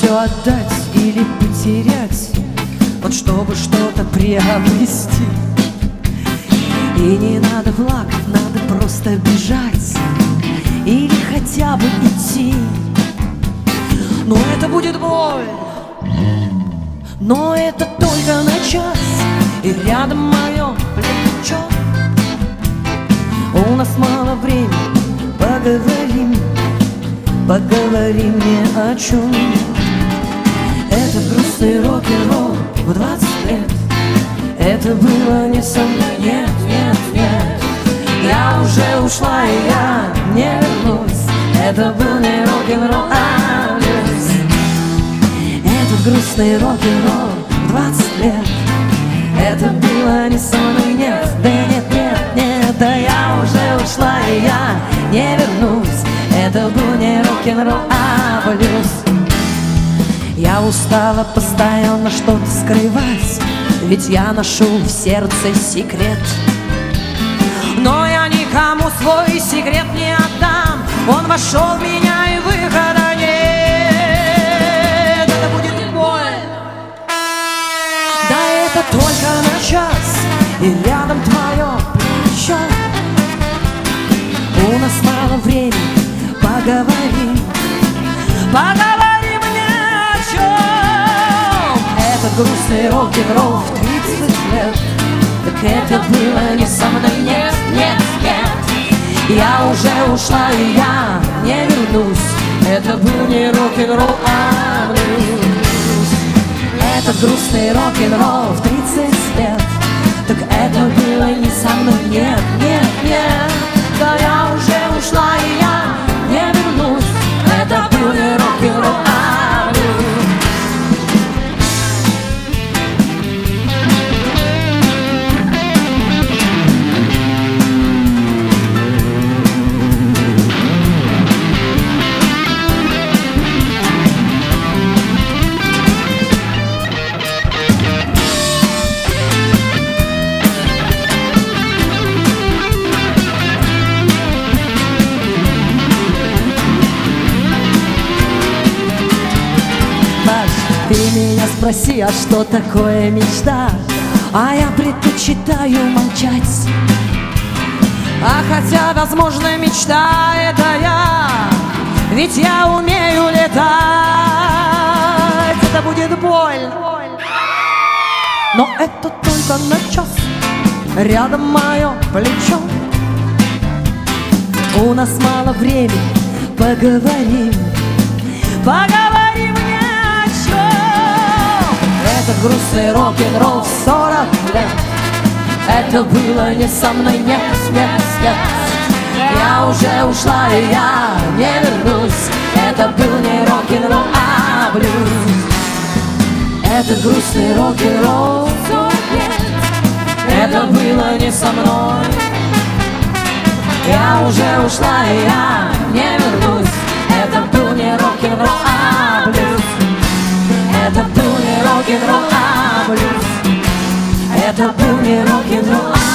все отдать или потерять, вот чтобы что-то приобрести. И не надо плакать, надо просто бежать или хотя бы идти. Но это будет боль, но это только на час. И рядом мое плечо. У нас мало времени, поговорим, поговорим ни о чем. Это грустный рок-н-ролл в 20 лет. Это было не со мной, нет, нет, нет. Я уже ушла, и я не вернусь. Это был не рок-н-ролл, а блюз. Этот грустный рок-н-ролл в 20 лет. Это было не со мной, нет, да нет, нет, нет. Да я уже ушла, и я не вернусь. Это был не рок-н-ролл, а блюз. Я устала постоянно что-то скрывать, ведь я ношу в сердце секрет. Но я никому свой секрет не отдам. Он вошел в меня, и выхода нет. Это будет боль, да это только на час. И рядом твое плечо. У нас мало времени, поговорим, поговорим ни о чем. Этот грустный рок-н-ролл в 30 лет. Так это было не со мной, нет, нет, нет. Я уже ушла, и я не вернусь. Это был не рок-н-ролл, а блюз. Этот грустный рок-н-ролл в 30 лет. Так это было не со мной, нет, нет, нет. Да я уже ушла, и я не вернусь. Это был не рок-н-ролл, а блюз. Ты меня спроси, а что такое мечта? А я предпочитаю молчать. А хотя, возможно, мечта — это я, ведь я умею летать. Это будет боль, но это только на час. Рядом мое плечо. У нас мало времени, поговорим, поговорим ни о чем. Этот грустный рок-н-ролл в 40 лет. Это было не со мной, нет, нет, нет. Я уже ушла, и я не вернусь. Это был не рок-н-ролл, а блюз. Этот грустный рок-н-ролл в 40 лет. Это было не со мной. Я уже ушла, и я не вернусь. Это был не рок-н-ролл, а блюз. Это был не рок-н-ролл, а блюз. Это был не рок-н-ролл, а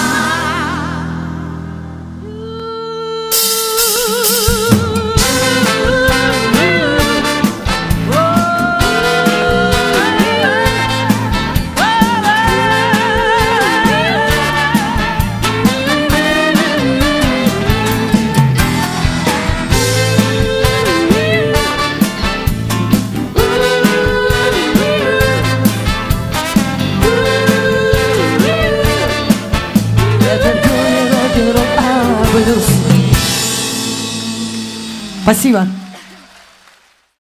Спасибо.